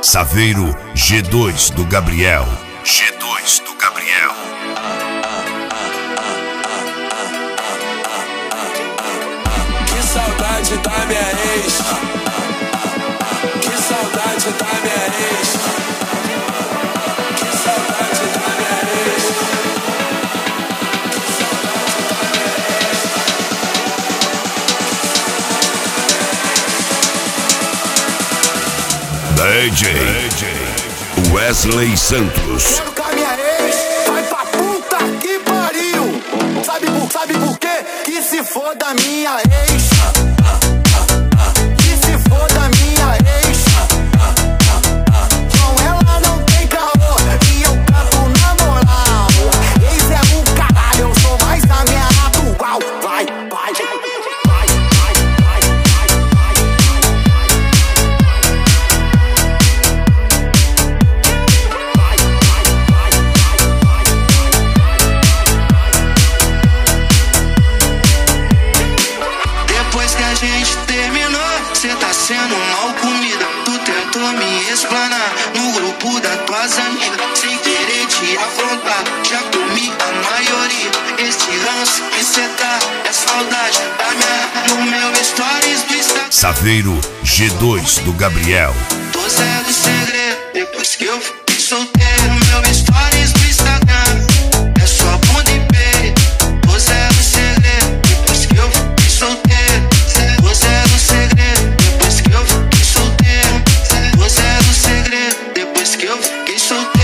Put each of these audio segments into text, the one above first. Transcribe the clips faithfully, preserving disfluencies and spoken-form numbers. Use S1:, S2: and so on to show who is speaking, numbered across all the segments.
S1: Saveiro G dois do Gabriel. G dois do Gabriel.
S2: Que saudade da minha ex. Que saudade da minha ex. Que saudade da minha ex.
S1: D J Wesley Santos.
S3: Quero que a minha ex vai pra puta que pariu. Sabe por, sabe por quê? Que se foda minha ex. Que se foda minha ex. Com ela não tem caô e eu canto na moral. Ex é o caralho, eu sou mais a minha atual. Vai, vai, vai.
S4: Sendo mal comida, tu tentou me explanar no grupo das tuas amigas, sem querer te afrontar. Já comi a maioria, este ranço que cê tá é saudade da minha. No meu stories do Instagram,
S1: Saveiro G dois do Gabriel.
S4: tô zero segredo, depois que eu fiquei solteiro. Meu stories do Instagram é só bunda e peito. Tô zero segredo, depois que eu fiquei solteiro. Tô zero segredo, depois que eu fiquei solteiro. Tô zero segredo, depois que eu fiquei solteiro.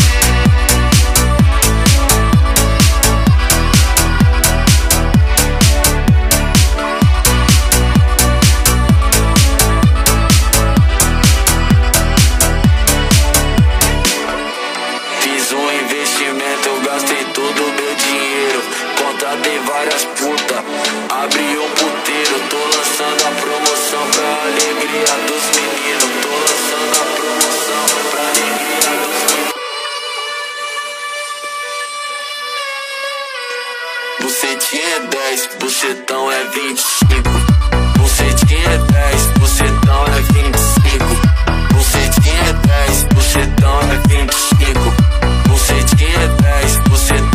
S2: Fiz um investimento, eu gastei todo o meu dinheiro. Contratei várias putas, abri um puteiro. Tô lançando a promoção pra alegria dos meninos. Tô lançando a promoção pra alegria dos meninos. Bucetinha é dez, bucetão é vinte e cinco. Bucetinha é dez, bucetão é vinte e cinco. Bucetinha é dez, bucetão é vinte e cinco. Bucetinha é dez, bucetão